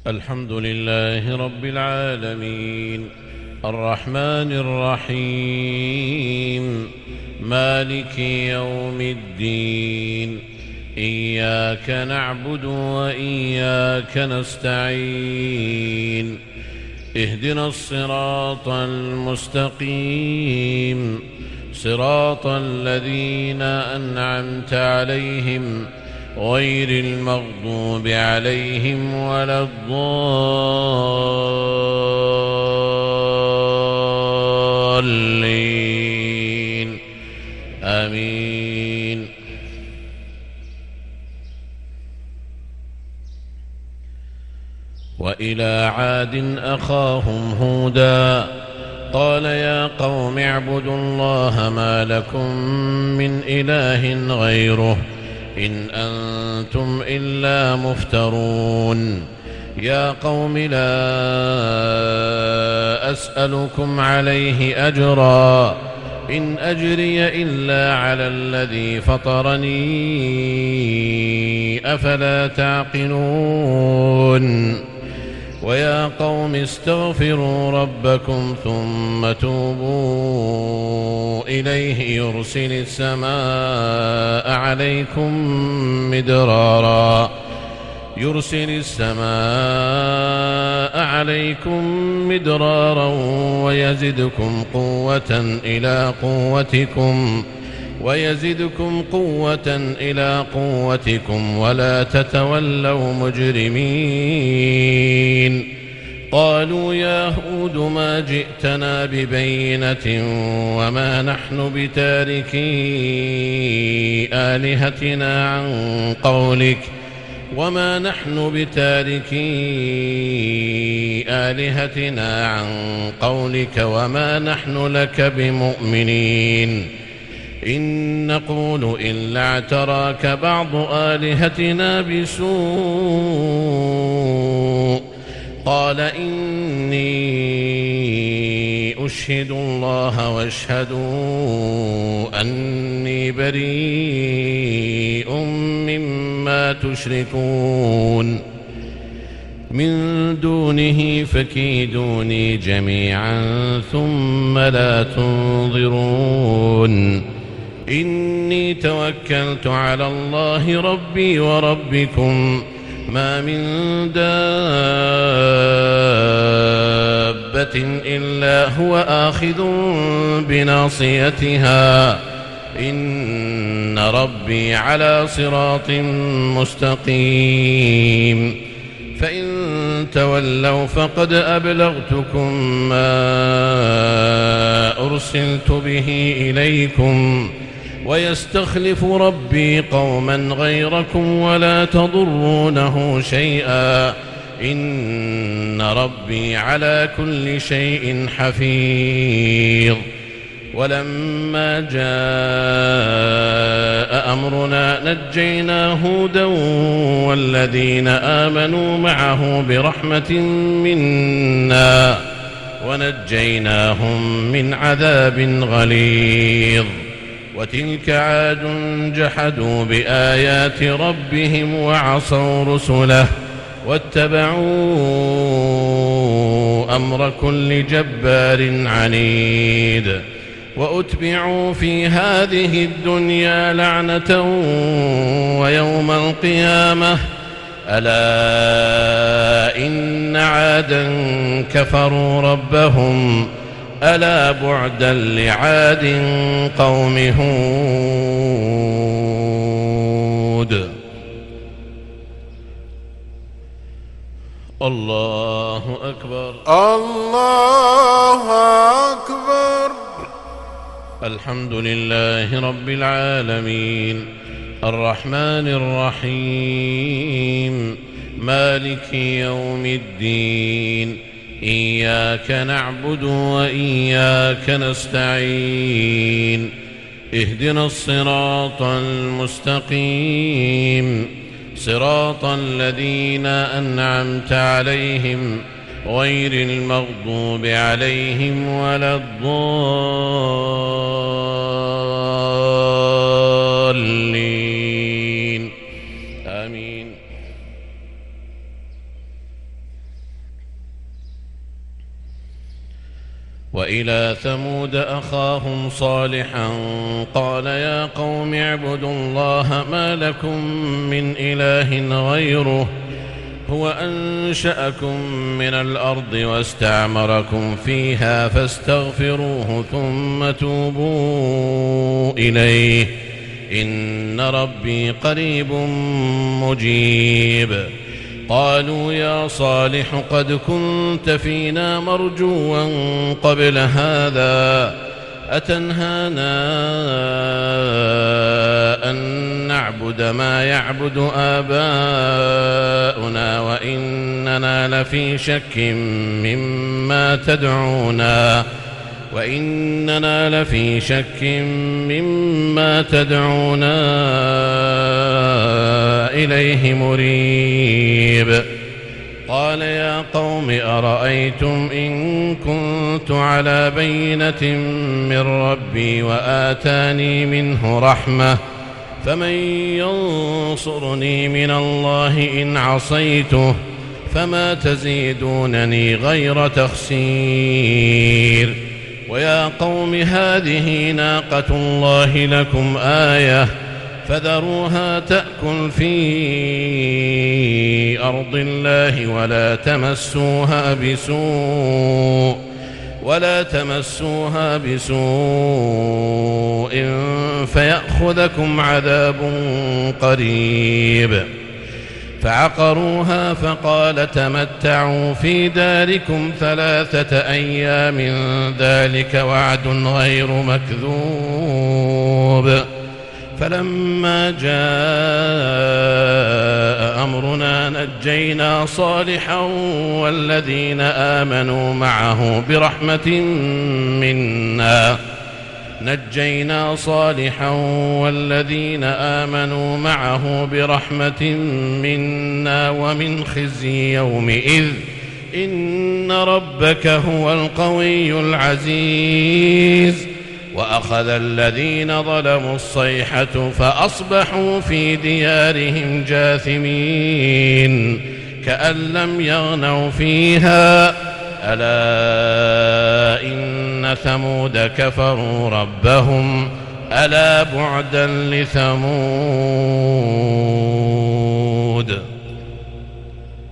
الحمد لله رب العالمين الرحمن الرحيم مالك يوم الدين إياك نعبد وإياك نستعين اهدنا الصراط المستقيم صراط الذين أنعمت عليهم غير المغضوب عليهم ولا الضالين آمين. وإلى عاد أخاهم هودا قال يا قوم اعبدوا الله ما لكم من إله غيره إن أنتم إلا مفترون. يا قوم لا أسألكم عليه أجرا إن أجري إلا على الذي فطرني أفلا تعقلون. ويا قوم استغفروا ربكم ثم توبوا إليه يرسل السماء عليكم مدرارا ويزدكم قوة إلى قوتكم ولا تتولوا مجرمين. قالوا يا هود ما جئتنا ببينة وما نحن بتاركي آلهتنا عن قولك وما نحن لك بمؤمنين. إن نقول إلا اعتراك بعض آلهتنا بسوء. قال إني أشهد الله واشهدوا أني بريء مما تشركون من دونه فكيدوني جميعا ثم لا تنظرون. إني توكلت على الله ربي وربكم ما من دابة إلا هو آخذ بناصيتها إن ربي على صراط مستقيم. فإن تولوا فقد أبلغتكم ما أرسلت به إليكم ويستخلف ربي قوما غيركم ولا تضرونه شيئا إن ربي على كل شيء حفيظ. ولما جاء أمرنا نجينا هودا والذين آمنوا معه برحمة منا ونجيناهم من عذاب غليظ. وتلك عاد جحدوا بآيات ربهم وعصوا رسله واتبعوا أمر كل جبار عنيد. وأتبعوا في هذه الدنيا لعنة ويوم القيامة ألا إن عادا كفروا ربهم ألا بعدا لعاد قوم هود. الله أكبر الله أكبر. الحمد لله رب العالمين الرحمن الرحيم مالك يوم الدين إياك نعبد وإياك نستعين اهدنا الصراط المستقيم صراط الذين أنعمت عليهم غير المغضوب عليهم ولا الضالين آمين. وإلى ثمود أخاهم صالحا قال يا قوم اعبدوا الله ما لكم من إله غيره هو أنشأكم من الأرض واستعمركم فيها فاستغفروه ثم توبوا إليه إن ربي قريب مجيب. قالوا يا صالح قد كنت فينا مرجوا قبل هذا أتنهانا أن نعبد ما يعبد آباؤنا وإننا لفي شك مما تدعونا إليه مريب. قال يا قوم أرأيتم إن كنت على بينة من ربي وآتاني منه رحمة فمن ينصرني من الله إن عصيته فما تزيدونني غير تخسير. ويا قوم هذه ناقة الله لكم آية فذروها تأكل في أرض الله ولا تمسوها بسوء فيأخذكم عذاب قريب. فعقروها فقال تمتعوا في داركم 3 أيام ذلك وعد غير مكذوب. فلما جاء أمرنا نجينا صالحا والذين آمنوا معه برحمة منا ومن خزي يومئذ إن ربك هو القوي العزيز. وأخذ الذين ظلموا الصيحة فأصبحوا في ديارهم جاثمين كأن لم يغنوا فيها ألا إن ثمود كفروا ربهم ألا بعدا لثمود.